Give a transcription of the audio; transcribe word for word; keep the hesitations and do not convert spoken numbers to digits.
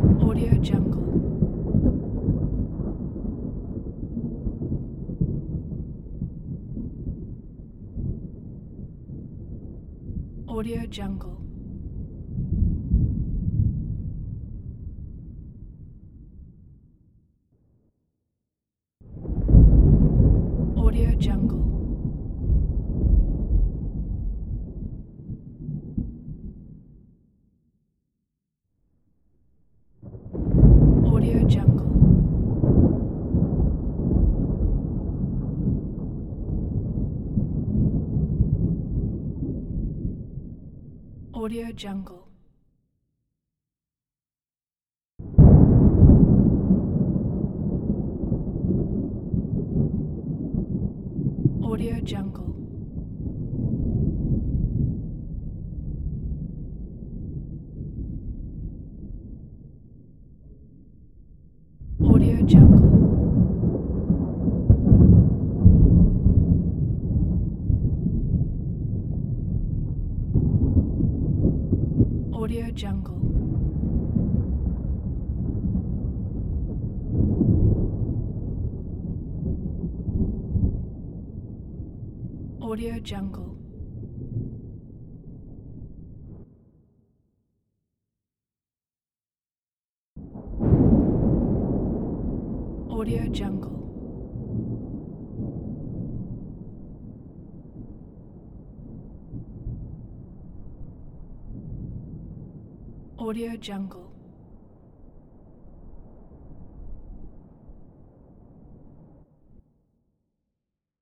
Audio Jungle. Audio Jungle. Audio Jungle. Audio Jungle. Audio Jungle. Audio Jungle. Audio Jungle. Audio Jungle. Audio Jungle. Audio Jungle. Audio Jungle.